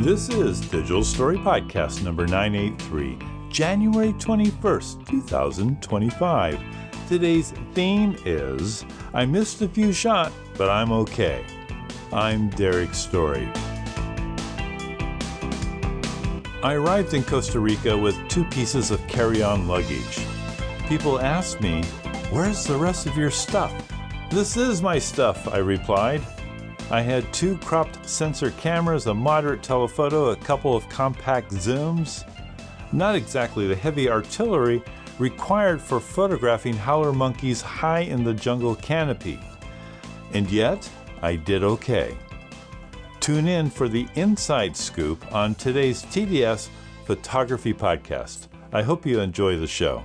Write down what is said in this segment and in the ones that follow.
This is Digital Story Podcast number 983, January 21st, 2025. Today's theme is, I missed a few shots, but I'm okay. I'm Derek Story. I arrived in Costa Rica with 2 pieces of carry-on luggage. People asked me, "Where's the rest of your stuff?" "This is my stuff," I replied. I had 2 cropped sensor cameras, a moderate telephoto, a couple of compact zooms. Not exactly the heavy artillery required for photographing howler monkeys high in the jungle canopy. And yet, I did okay. Tune in for the inside scoop on today's TDS Photography Podcast. I hope you enjoy the show.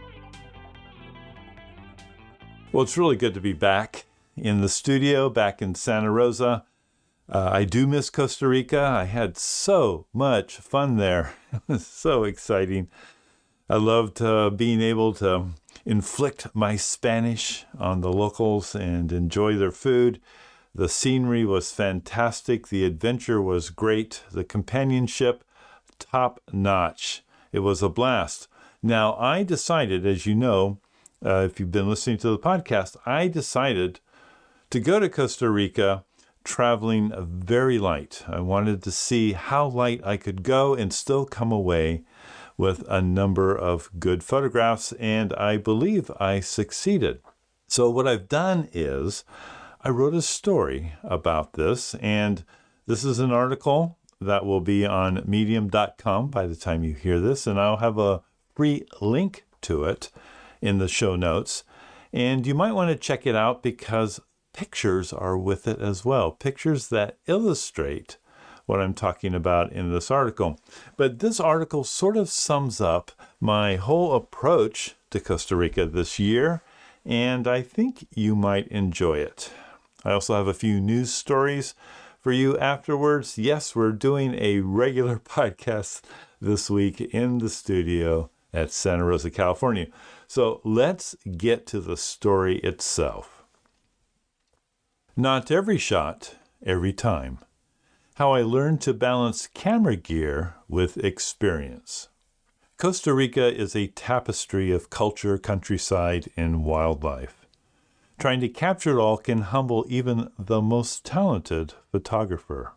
Well, it's really good to be back in the studio, back in Santa Rosa. I do miss Costa Rica. I had so much fun there. It was so exciting. I loved being able to inflict my Spanish on the locals and enjoy their food. The scenery was fantastic. The adventure was great. The companionship, top notch. It was a blast. Now, I decided, as you know, if you've been listening to the podcast, I decided to go to Costa Rica traveling very light. I wanted to see how light I could go and still come away with a number of good photographs, and I believe I succeeded. So what I've done is I wrote a story about this, and this is an article that will be on medium.com by the time you hear this, and I'll have a free link to it in the show notes. And you might want to check it out because pictures are with it as well. Pictures that illustrate what I'm talking about in this article. But this article sort of sums up my whole approach to Costa Rica this year, and I think you might enjoy it. I also have a few news stories for you afterwards. Yes, we're doing a regular podcast this week in the studio at Santa Rosa, California. So let's get to the story itself. Not every shot, every time. How I learned to balance camera gear with experience. Costa Rica is a tapestry of culture, countryside, and wildlife. Trying to capture it all can humble even the most talented photographer.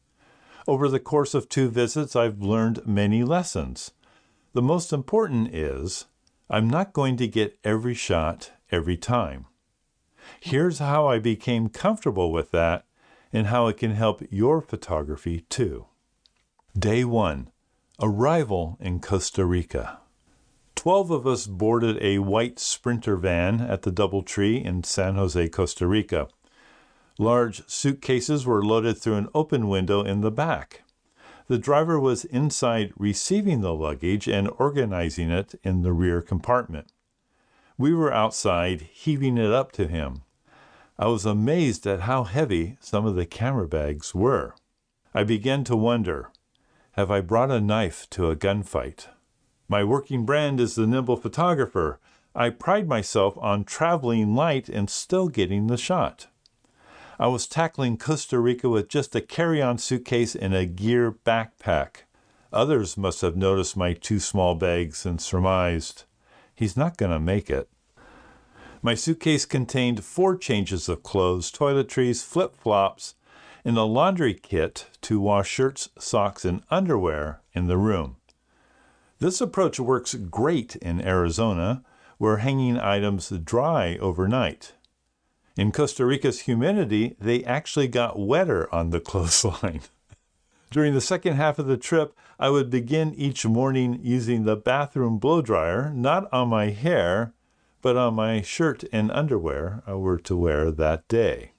Over the course of 2 visits, I've learned many lessons. The most important is, I'm not going to get every shot every time. Here's how I became comfortable with that and how it can help your photography too. Day 1. Arrival in Costa Rica. 12 of us boarded a white Sprinter van at the DoubleTree in San Jose, Costa Rica. Large suitcases were loaded through an open window in the back. The driver was inside receiving the luggage and organizing it in the rear compartment. We were outside heaving it up to him. I was amazed at how heavy some of the camera bags were. I began to wonder, have I brought a knife to a gunfight? My working brand is the nimble photographer. I pride myself on traveling light and still getting the shot. I was tackling Costa Rica with just a carry-on suitcase and a gear backpack. Others must have noticed my 2 small bags and surmised, he's not going to make it. My suitcase contained 4 changes of clothes, toiletries, flip-flops, and a laundry kit to wash shirts, socks, and underwear in the room. This approach works great in Arizona, where hanging items dry overnight. In Costa Rica's humidity, they actually got wetter on the clothesline. During the second half of the trip, I would begin each morning using the bathroom blow dryer, not on my hair, but on my shirt and underwear I were to wear that day.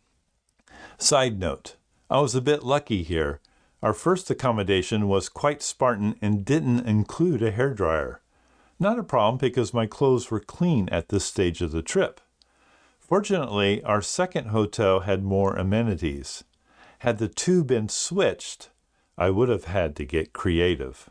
Side note, I was a bit lucky here. Our first accommodation was quite Spartan and didn't include a hairdryer. Not a problem because my clothes were clean at this stage of the trip. Fortunately, our second hotel had more amenities. Had the 2 been switched, I would have had to get creative.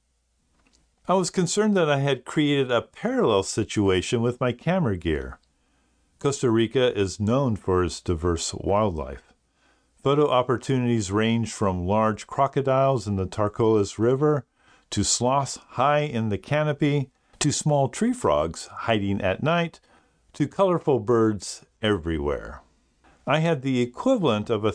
I was concerned that I had created a parallel situation with my camera gear. Costa Rica is known for its diverse wildlife. Photo opportunities range from large crocodiles in the Tarcoles River, to sloths high in the canopy, to small tree frogs hiding at night, to colorful birds everywhere. I had the equivalent of a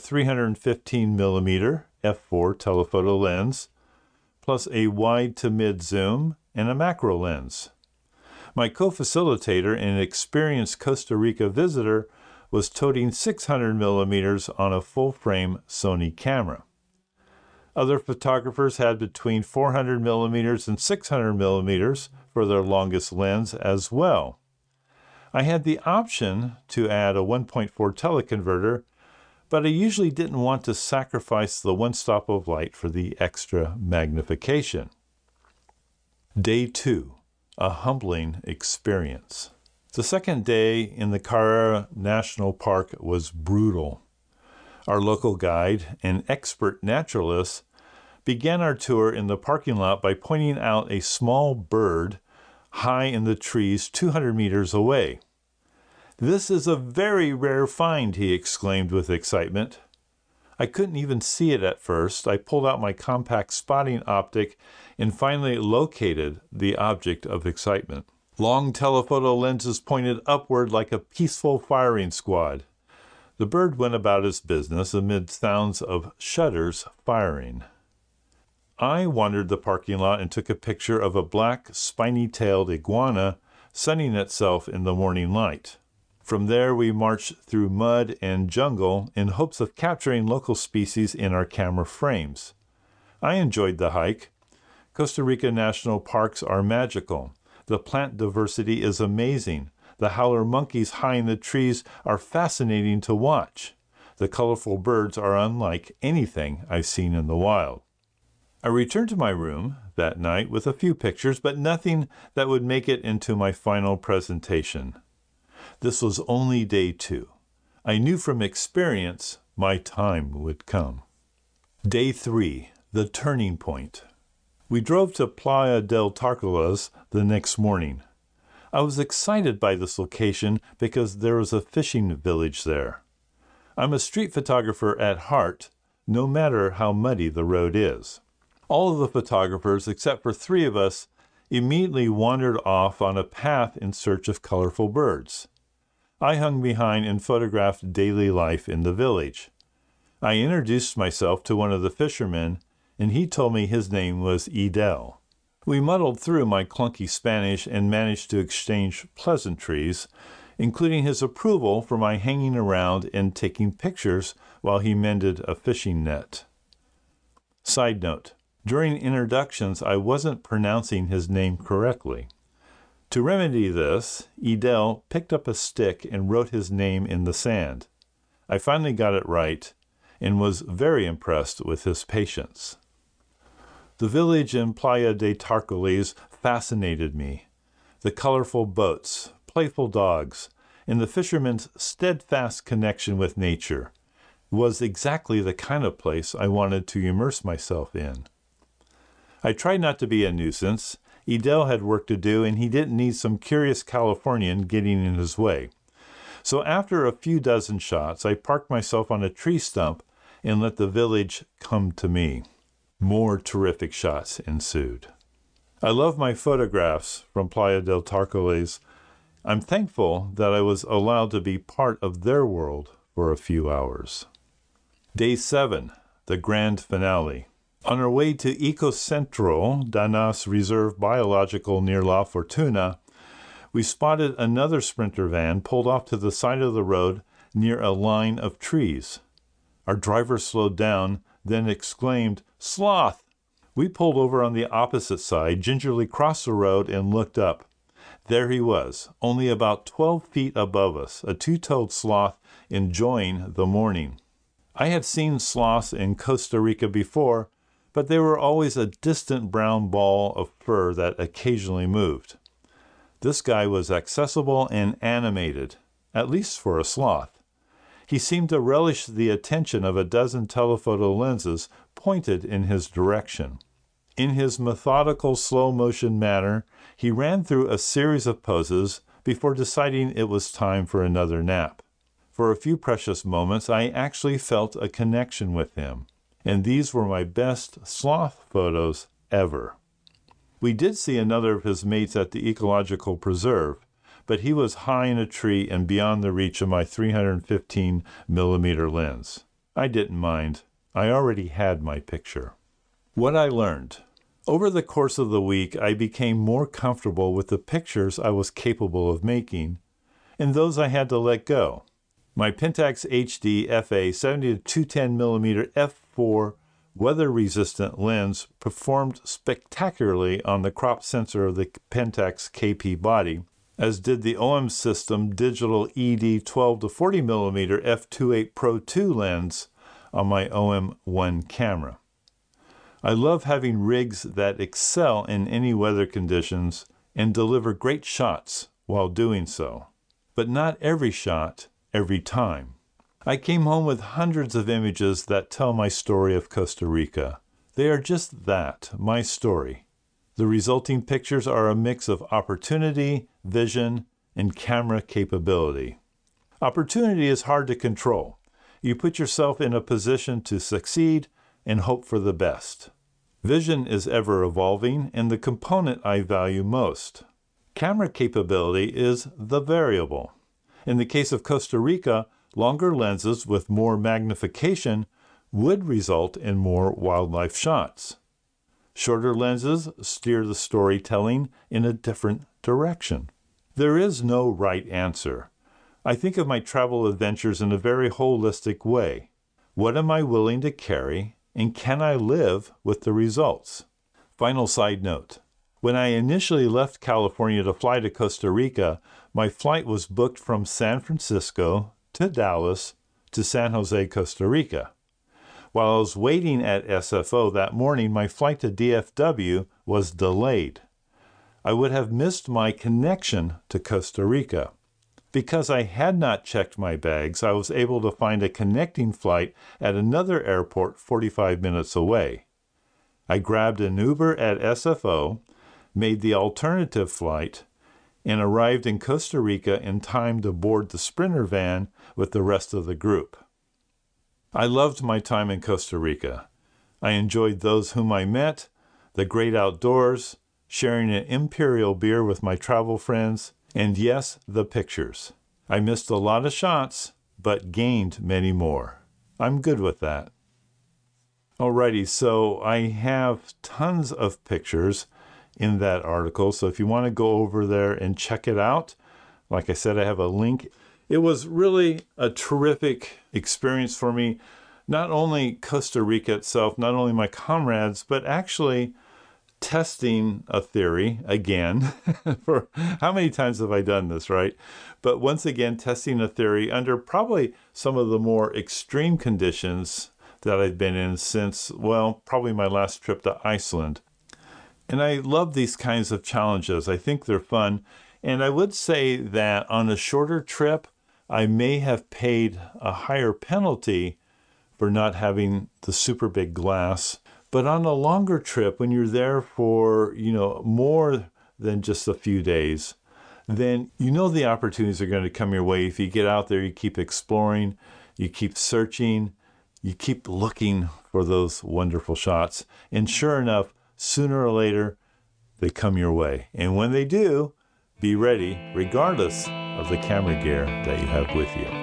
315mm f4 telephoto lens, plus a wide to mid zoom and a macro lens. My co-facilitator and experienced Costa Rica visitor was toting 600mm on a full-frame Sony camera. Other photographers had between 400mm and 600mm for their longest lens as well. I had the option to add a 1.4 teleconverter, but I usually didn't want to sacrifice the one stop of light for the extra magnification. Day 2, a humbling experience. The second day in the Carrera National Park was brutal. Our local guide, an expert naturalist, began our tour in the parking lot by pointing out a small bird high in the trees 200 meters away. "This is a very rare find," he exclaimed with excitement. I couldn't even see it at first. I pulled out my compact spotting optic and finally located the object of excitement. Long telephoto lenses pointed upward like a peaceful firing squad. The bird went about its business amid sounds of shutters firing. I wandered the parking lot and took a picture of a black, spiny-tailed iguana sunning itself in the morning light. From there, we marched through mud and jungle in hopes of capturing local species in our camera frames. I enjoyed the hike. Costa Rica national parks are magical. The plant diversity is amazing. The howler monkeys high in the trees are fascinating to watch. The colorful birds are unlike anything I've seen in the wild. I returned to my room that night with a few pictures, but nothing that would make it into my final presentation. This was only day 2. I knew from experience my time would come. Day 3, the turning point. We drove to Playa del Tarcoles the next morning. I was excited by this location because there was a fishing village there. I'm a street photographer at heart, no matter how muddy the road is. All of the photographers, except for 3 of us, immediately wandered off on a path in search of colorful birds. I hung behind and photographed daily life in the village. I introduced myself to one of the fishermen, and he told me his name was Idel. We muddled through my clunky Spanish and managed to exchange pleasantries, including his approval for my hanging around and taking pictures while he mended a fishing net. Side note, during introductions I wasn't pronouncing his name correctly. To remedy this, Idel picked up a stick and wrote his name in the sand. I finally got it right and was very impressed with his patience. The village in Playa de Tarcoles fascinated me. The colorful boats, playful dogs, and the fishermen's steadfast connection with nature was exactly the kind of place I wanted to immerse myself in. I tried not to be a nuisance. Idel had work to do, and he didn't need some curious Californian getting in his way. So after a few dozen shots, I parked myself on a tree stump and let the village come to me. More terrific shots ensued. I love my photographs from Playa del Tarcoles. I'm thankful that I was allowed to be part of their world for a few hours. Day 7, the grand finale. On our way to Ecocentro Danas Reserve Biological near La Fortuna, we spotted another Sprinter van pulled off to the side of the road near a line of trees. Our driver slowed down, then exclaimed, "Sloth!" We pulled over on the opposite side, gingerly crossed the road, and looked up. There he was, only about 12 feet above us, a two-toed sloth enjoying the morning. I had seen sloths in Costa Rica before, but they were always a distant brown ball of fur that occasionally moved. This guy was accessible and animated, at least for a sloth. He seemed to relish the attention of a dozen telephoto lenses pointed in his direction. In his methodical, slow-motion manner, he ran through a series of poses before deciding it was time for another nap. For a few precious moments, I actually felt a connection with him, and these were my best sloth photos ever. We did see another of his mates at the ecological preserve, but he was high in a tree and beyond the reach of my 315 millimeter lens. I didn't mind. I already had my picture. What I learned. Over the course of the week, I became more comfortable with the pictures I was capable of making and those I had to let go. My Pentax HD FA 70-210mm f4 weather-resistant lens performed spectacularly on the crop sensor of the Pentax KP body, as did the OM System digital ED 12-40mm f2.8 Pro 2 lens on my OM1 camera. I love having rigs that excel in any weather conditions and deliver great shots while doing so, but not every shot, every time. I came home with hundreds of images that tell my story of Costa Rica. They are just that, my story. The resulting pictures are a mix of opportunity, vision, and camera capability. Opportunity is hard to control. You put yourself in a position to succeed and hope for the best. Vision is ever evolving and the component I value most. Camera capability is the variable. In the case of Costa Rica, longer lenses with more magnification would result in more wildlife shots. Shorter lenses steer the storytelling in a different direction. There is no right answer. I think of my travel adventures in a very holistic way. What am I willing to carry, and can I live with the results? Final side note. When I initially left California to fly to Costa Rica, my flight was booked from San Francisco to Dallas to San Jose, Costa Rica. While I was waiting at SFO that morning, my flight to DFW was delayed. I would have missed my connection to Costa Rica. Because I had not checked my bags, I was able to find a connecting flight at another airport 45 minutes away. I grabbed an Uber at SFO, made the alternative flight, and arrived in Costa Rica in time to board the Sprinter van with the rest of the group. I loved my time in Costa Rica. I enjoyed those whom I met, the great outdoors, sharing an imperial beer with my travel friends, and yes, the pictures. I missed a lot of shots, but gained many more. I'm good with that. Alrighty, so I have tons of pictures in that article, so if you want to go over there and check it out, like I said, I have a link. It was really a terrific experience for me. Not only Costa Rica itself, not only my comrades, but actually testing a theory again. For how many times have I done this, right? But once again, testing a theory under probably some of the more extreme conditions that I've been in since, well, probably my last trip to Iceland. And I love these kinds of challenges. I think they're fun. And I would say that on a shorter trip, I may have paid a higher penalty for not having the super big glass. But on a longer trip, when you're there for, more than just a few days, then the opportunities are going to come your way. If you get out there, you keep exploring, you keep searching, you keep looking for those wonderful shots. And sure enough, sooner or later, they come your way. And when they do, be ready, regardless of the camera gear that you have with you.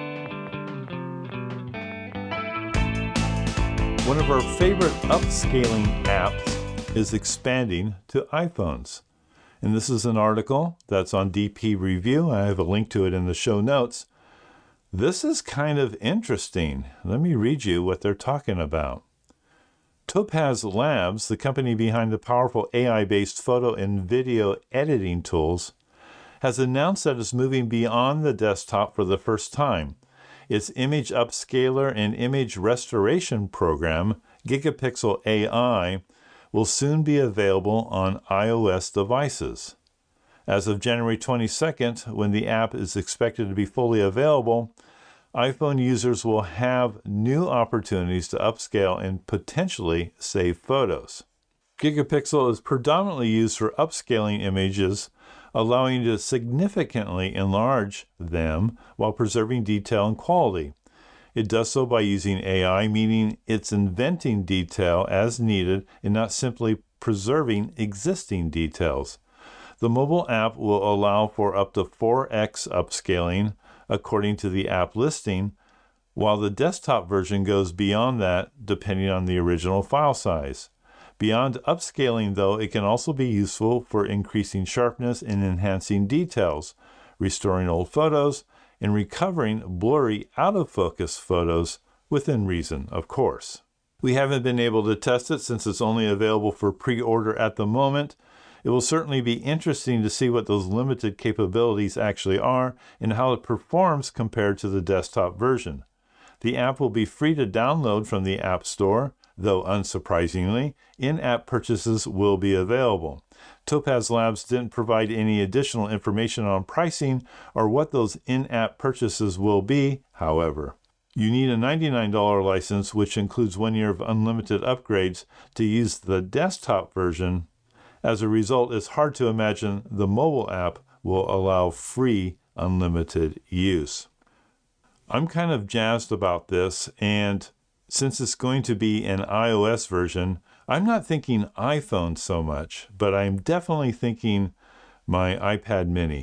One of our favorite upscaling apps is expanding to iPhones. And this is an article that's on DP Review. I have a link to it in the show notes. This is kind of interesting. Let me read you what they're talking about. Topaz Labs, the company behind the powerful AI-based photo and video editing tools, has announced that it's moving beyond the desktop for the first time. Its image upscaler and image restoration program, Gigapixel AI, will soon be available on iOS devices. As of January 22nd, when the app is expected to be fully available, iPhone users will have new opportunities to upscale and potentially save photos. Gigapixel is predominantly used for upscaling images allowing you to significantly enlarge them while preserving detail and quality. It does so by using AI, meaning it's inventing detail as needed and not simply preserving existing details. The mobile app will allow for up to 4x upscaling according to the app listing, while the desktop version goes beyond that depending on the original file size. Beyond upscaling, though, it can also be useful for increasing sharpness and enhancing details, restoring old photos, and recovering blurry, out-of-focus photos within reason, of course. We haven't been able to test it since it's only available for pre-order at the moment. It will certainly be interesting to see what those limited capabilities actually are and how it performs compared to the desktop version. The app will be free to download from the App Store, though unsurprisingly, in-app purchases will be available. Topaz Labs didn't provide any additional information on pricing or what those in-app purchases will be, however. You need a $99 license, which includes 1 year of unlimited upgrades, to use the desktop version. As a result, it's hard to imagine the mobile app will allow free unlimited use. I'm kind of jazzed about this, and since it's going to be an iOS version, I'm not thinking iPhone so much, but I'm definitely thinking my iPad mini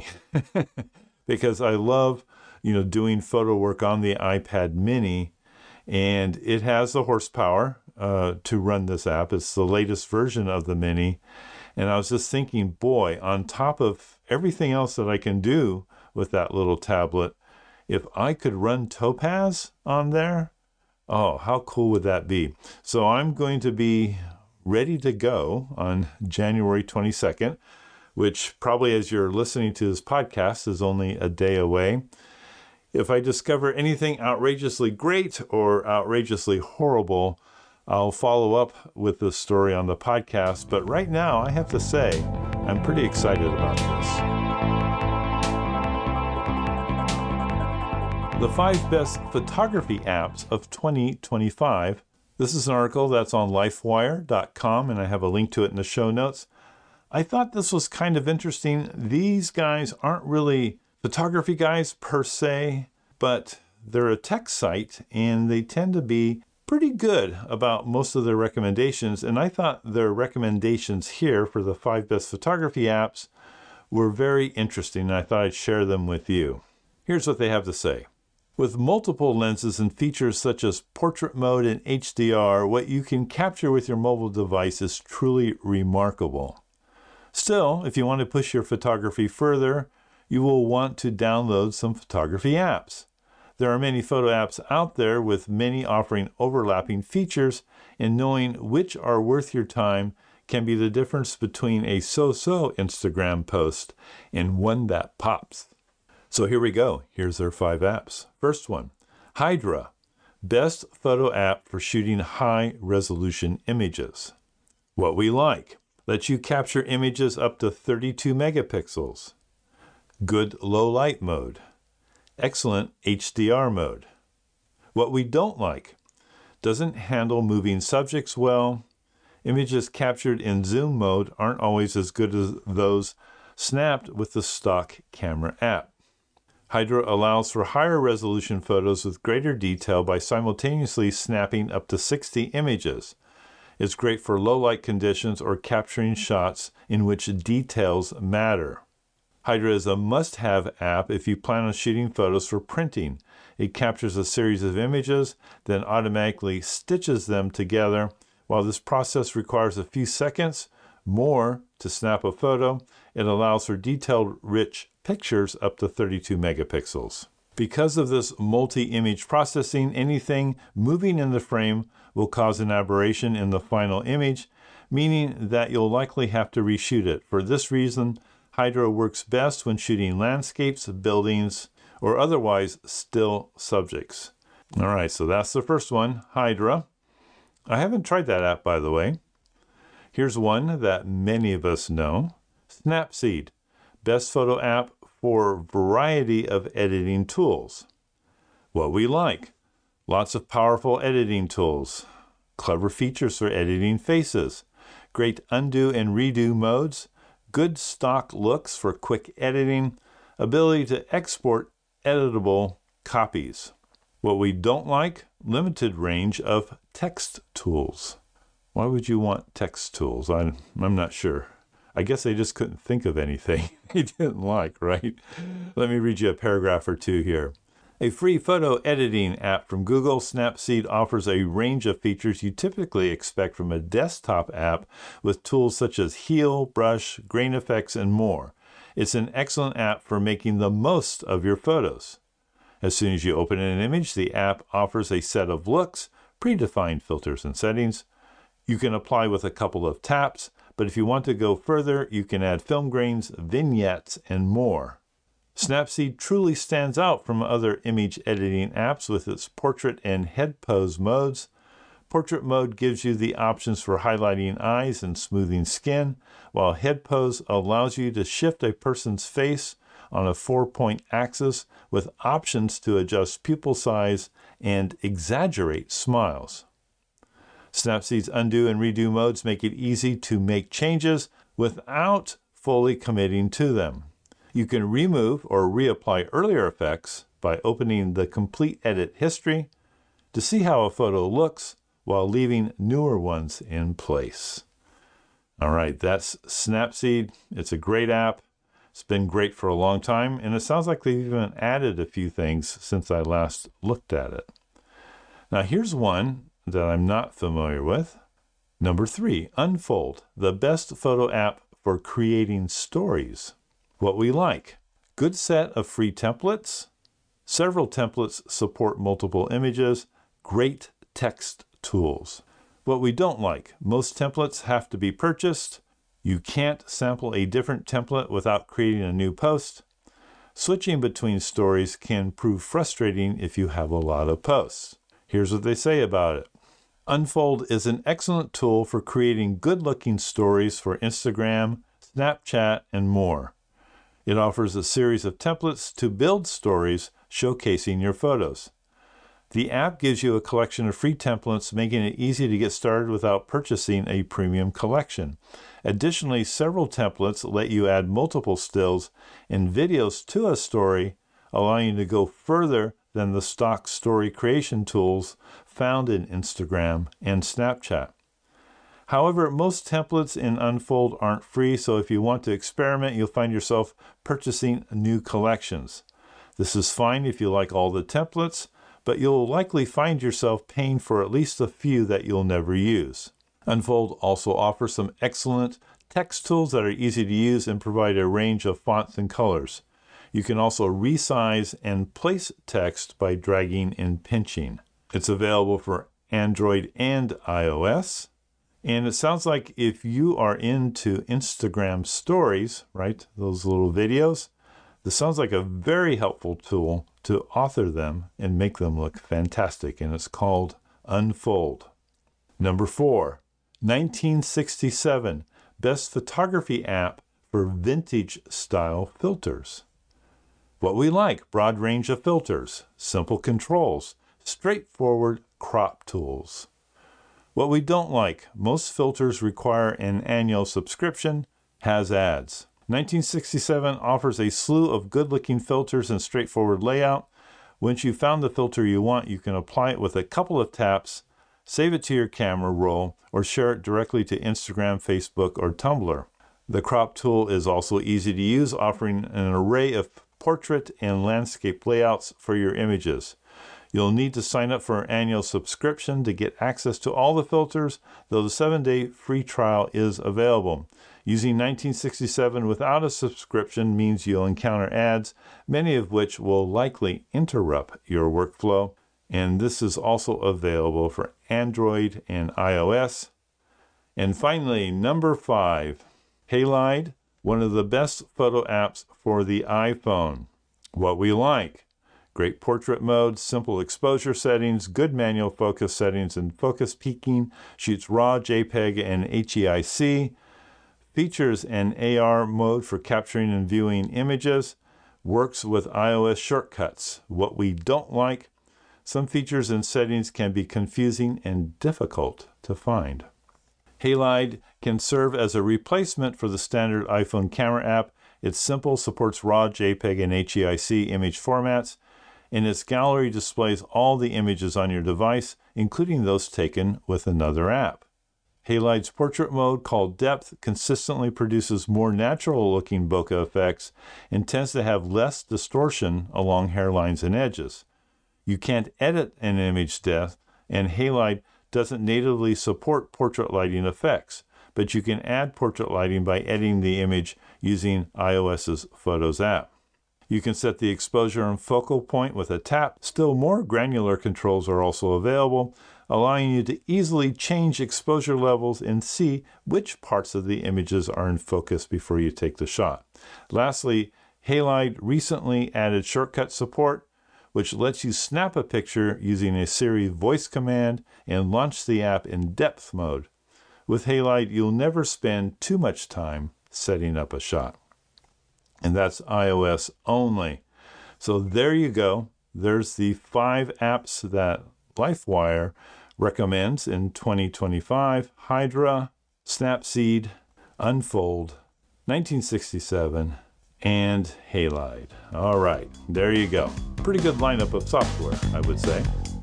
because I love, doing photo work on the iPad mini, and it has the horsepower to run this app. It's the latest version of the mini, and I was just thinking, boy, on top of everything else that I can do with that little tablet, if I could run Topaz on there, oh, how cool would that be? So I'm going to be ready to go on January 22nd, which probably as you're listening to this podcast is only a day away. If I discover anything outrageously great or outrageously horrible, I'll follow up with this story on the podcast. But right now, I have to say, I'm pretty excited about this. The 5 best photography apps of 2025. This is an article that's on lifewire.com, and I have a link to it in the show notes. I thought this was kind of interesting. These guys aren't really photography guys per se, but they're a tech site, and they tend to be pretty good about most of their recommendations. And I thought their recommendations here for the 5 best photography apps were very interesting, and I thought I'd share them with you. Here's what they have to say. With multiple lenses and features such as portrait mode and HDR, what you can capture with your mobile device is truly remarkable. Still, if you want to push your photography further, you will want to download some photography apps. There are many photo apps out there, with many offering overlapping features, and knowing which are worth your time can be the difference between a so-so Instagram post and one that pops. So here we go. Here's their 5 apps. First one, Hydra, best photo app for shooting high-resolution images. What we like, lets you capture images up to 32 megapixels. Good low light mode. Excellent HDR mode. What we don't like, doesn't handle moving subjects well. Images captured in zoom mode aren't always as good as those snapped with the stock camera app. Hydra allows for higher resolution photos with greater detail by simultaneously snapping up to 60 images. It's great for low light conditions or capturing shots in which details matter. Hydra is a must-have app if you plan on shooting photos for printing. It captures a series of images, then automatically stitches them together. While this process requires a few seconds more to snap a photo, it allows for detailed, rich pictures up to 32 megapixels. Because of this multi-image processing, anything moving in the frame will cause an aberration in the final image, meaning that you'll likely have to reshoot it. For this reason, Hydra works best when shooting landscapes, buildings, or otherwise still subjects. All right, so that's the first one, Hydra. I haven't tried that app, by the way. Here's one that many of us know, Snapseed, best photo app for a variety of editing tools. What we like, lots of powerful editing tools, clever features for editing faces, great undo and redo modes, good stock looks for quick editing, ability to export editable copies. What we don't like, limited range of text tools. Why would you want text tools? I'm not sure. I guess they just couldn't think of anything they didn't like, right? Let me read you a paragraph or two here. A free photo editing app from Google, Snapseed offers a range of features you typically expect from a desktop app with tools such as Heal, Brush, Grain Effects, and more. It's an excellent app for making the most of your photos. As soon as you open an image, the app offers a set of looks, predefined filters and settings. You can apply with a couple of taps, but if you want to go further, you can add film grains, vignettes, and more. Snapseed truly stands out from other image editing apps with its portrait and head pose modes. Portrait mode gives you the options for highlighting eyes and smoothing skin, while head pose allows you to shift a person's face on a 4-point axis with options to adjust pupil size and exaggerate smiles. Snapseed's undo and redo modes make it easy to make changes without fully committing to them. You can remove or reapply earlier effects by opening the complete edit history to see how a photo looks while leaving newer ones in place. All right, that's Snapseed. It's a great app. It's been great for a long time, and it sounds like they've even added a few things since I last looked at it. Now here's one that I'm not familiar with. Number 3, Unfold, the best photo app for creating stories. What we like: good set of free templates. Several templates support multiple images. Great text tools. What we don't like: most templates have to be purchased. You can't sample a different template without creating a new post. Switching between stories can prove frustrating if you have a lot of posts. Here's what they say about it. Unfold is an excellent tool for creating good-looking stories for Instagram, Snapchat, and more. It offers a series of templates to build stories showcasing your photos. The app gives you a collection of free templates, making it easy to get started without purchasing a premium collection. Additionally, several templates let you add multiple stills and videos to a story, allowing you to go further than the stock story creation tools found in Instagram and Snapchat. However, most templates in Unfold aren't free, so if you want to experiment, you'll find yourself purchasing new collections. This is fine if you like all the templates, but you'll likely find yourself paying for at least a few that you'll never use. Unfold also offers some excellent text tools that are easy to use and provide a range of fonts and colors. You can also resize and place text by dragging and pinching. It's available for Android and iOS. And it sounds like if you are into Instagram stories, right, those little videos, this sounds like a very helpful tool to author them and make them look fantastic, and it's called Unfold. Number 4, 1967, best photography app for vintage style filters. What we like: broad range of filters, simple controls, straightforward crop tools. What we don't like: most filters require an annual subscription, has ads. 1967 offers a slew of good-looking filters and straightforward layout. Once you've found the filter you want, you can apply it with a couple of taps, save it to your camera roll, or share it directly to Instagram, Facebook, or Tumblr. The crop tool is also easy to use, offering an array of portrait and landscape layouts for your images. You'll need to sign up for an annual subscription to get access to all the filters, though the 7-day free trial is available. Using 1967 without a subscription means you'll encounter ads, many of which will likely interrupt your workflow. And this is also available for Android and iOS. And finally, number 5, Halide, one of the best photo apps for the iPhone. What we like: great portrait mode, simple exposure settings, good manual focus settings and focus peaking, shoots RAW, JPEG, and HEIC, features an AR mode for capturing and viewing images, works with iOS shortcuts. What we don't like: some features and settings can be confusing and difficult to find. Halide can serve as a replacement for the standard iPhone camera app. It's simple, supports RAW, JPEG, and HEIC image formats, and its gallery displays all the images on your device, including those taken with another app. Halide's portrait mode, called Depth, consistently produces more natural-looking bokeh effects and tends to have less distortion along hairlines and edges. You can't edit an image depth, and Halide doesn't natively support portrait lighting effects, but you can add portrait lighting by editing the image using iOS's Photos app. You can set the exposure and focal point with a tap. Still more granular controls are also available, allowing you to easily change exposure levels and see which parts of the images are in focus before you take the shot. Lastly, Halide recently added shortcut support, which lets you snap a picture using a Siri voice command and launch the app in depth mode. With Halide, you'll never spend too much time setting up a shot. And that's iOS only. So there you go. There's the 5 apps that LifeWire recommends in 2025. Hydra, Snapseed, Unfold, 1967, and Halide. All right, there you go. Pretty good lineup of software, I would say.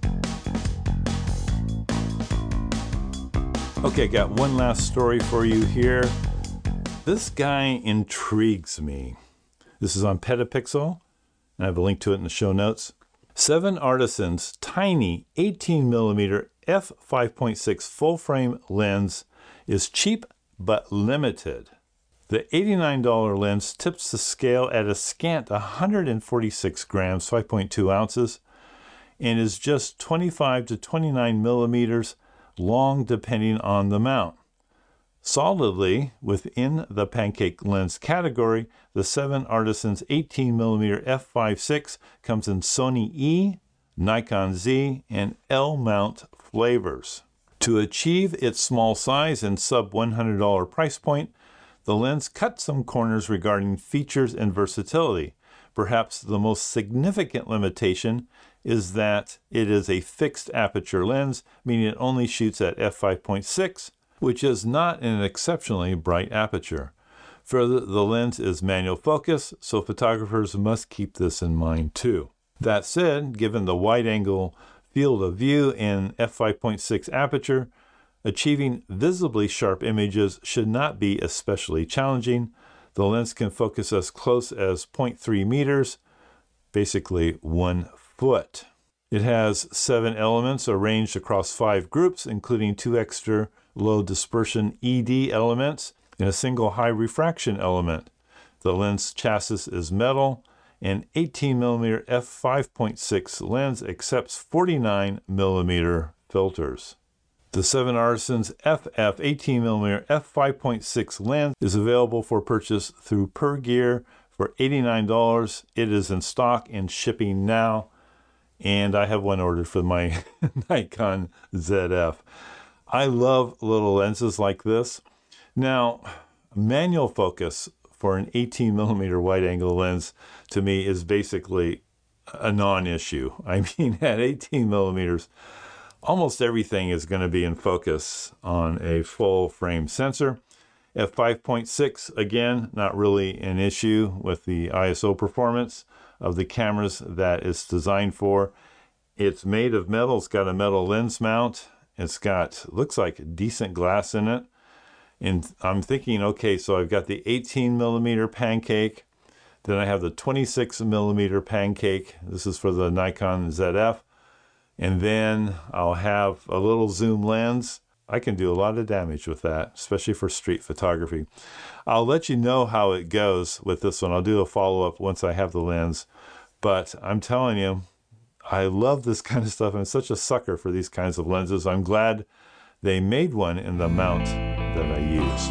Okay, got one last story for you here. This guy intrigues me. This is on Petapixel, and I have a link to it in the show notes. 7 Artisan's tiny 18mm f5.6 full-frame lens is cheap but limited. The $89 lens tips the scale at a scant 146 grams, 5.2 ounces, and is just 25 to 29 millimeters long depending on the mount. Solidly within the pancake lens category, the 7 Artisan's 18mm f5.6 comes in Sony E, Nikon Z, and L mount flavors. To achieve its small size and sub $100 price point, the lens cut some corners regarding features and versatility. Perhaps the most significant limitation is that it is a fixed aperture lens, meaning it only shoots at f5.6, which is not an exceptionally bright aperture. Further, the lens is manual focus, so photographers must keep this in mind too. That said, given the wide-angle field of view in f5.6 aperture, achieving visibly sharp images should not be especially challenging. The lens can focus as close as 0.3 meters, basically 1 foot. It has 7 elements arranged across 5 groups, including 2 extra low dispersion ED elements and a single high refraction element. The lens chassis is metal, and 18mm f5.6 lens accepts 49mm filters. The 7 Artisan's FF 18mm f5.6 lens is available for purchase through PerGear for $89. It is in stock and shipping now, and I have one ordered for my Nikon ZF. I love little lenses like this. Now, manual focus for an 18mm wide-angle lens to me is basically a non-issue. I mean, at 18 millimeters, almost everything is going to be in focus on a full-frame sensor. At 5.6, again, not really an issue with the ISO performance of the cameras that it's designed for. It's made of metal. It's got a metal lens mount. It's got, looks like decent glass in it. And I'm thinking, okay, so I've got the 18mm pancake. Then I have the 26mm pancake. This is for the Nikon ZF. And then I'll have a little zoom lens. I can do a lot of damage with that, especially for street photography. I'll let you know how it goes with this one. I'll do a follow-up once I have the lens. But I'm telling you, I love this kind of stuff. I'm such a sucker for these kinds of lenses. I'm glad they made one in the mount that I use.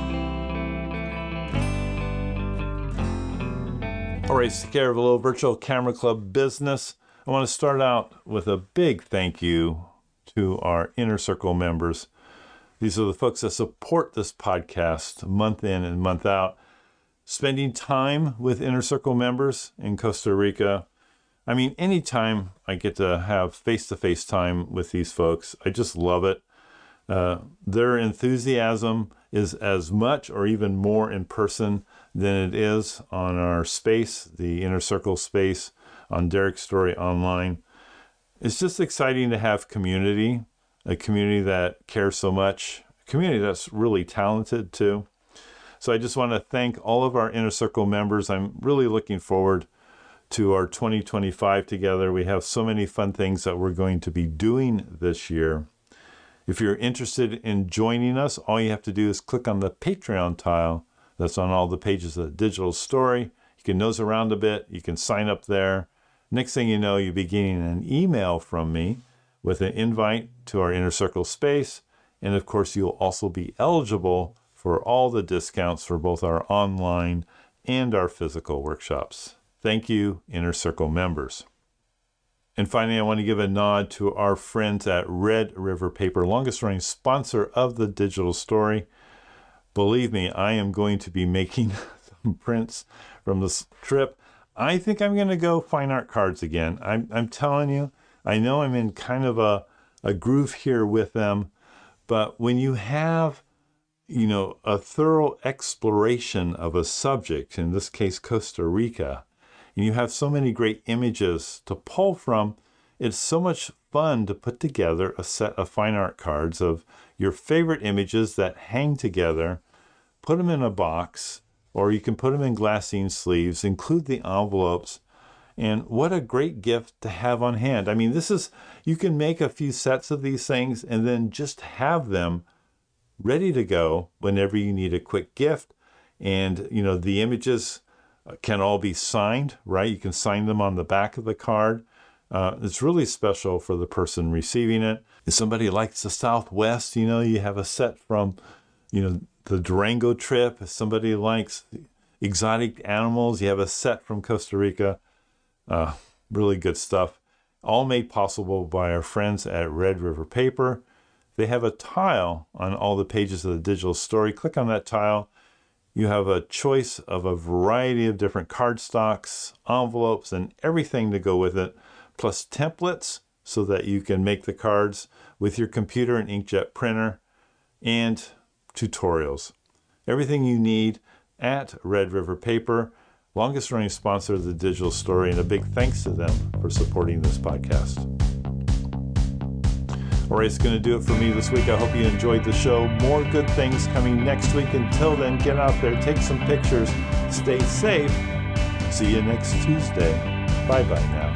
All right, to take care of a little virtual camera club business. I want to start out with a big thank you to our Inner Circle members. These are the folks that support this podcast month in and month out. Spending time with Inner Circle members in Costa Rica. I mean, anytime I get to have face-to-face time with these folks, I just love it. Their enthusiasm is as much or even more in person than it is on our space, the Inner Circle space on Derek's Story Online. It's just exciting to have community, a community that cares so much, a community that's really talented too. So I just want to thank all of our Inner Circle members. I'm really looking forward to our 2025 together. We have so many fun things that we're going to be doing this year. If you're interested in joining us, all you have to do is click on the Patreon tile that's on all the pages of the Digital Story. You can nose around a bit. You can sign up there. Next thing you know, you'll be getting an email from me with an invite to our Inner Circle space. And of course, you'll also be eligible for all the discounts for both our online and our physical workshops. Thank you, Inner Circle members. And finally, I want to give a nod to our friends at Red River Paper, longest running sponsor of the Digital Story. Believe me, I am going to be making some prints from this trip. I think I'm going to go fine art cards again. I'm telling you, I know I'm in kind of a groove here with them, but when you have, a thorough exploration of a subject, in this case, Costa Rica, and you have so many great images to pull from, it's so much fun to put together a set of fine art cards of your favorite images that hang together, put them in a box, or you can put them in glassine sleeves, include the envelopes, and what a great gift to have on hand. I mean, you can make a few sets of these things and then just have them ready to go whenever you need a quick gift. And, the images can all be signed, right? You can sign them on the back of the card. It's really special for the person receiving it. If somebody likes the Southwest, you have a set from, the Durango trip. If somebody likes exotic animals, you have a set from Costa Rica. Really good stuff. All made possible by our friends at Red River Paper. They have a tile on all the pages of the Digital Story. Click on that tile. You have a choice of a variety of different cardstocks, envelopes, and everything to go with it, plus templates so that you can make the cards with your computer and inkjet printer, and tutorials. Everything you need at Red River Paper, longest running sponsor of the Digital Story, and a big thanks to them for supporting this podcast. All right, it's going to do it for me this week. I hope you enjoyed the show. More good things coming next week. Until then, get out there, take some pictures, stay safe. See you next Tuesday. Bye-bye now.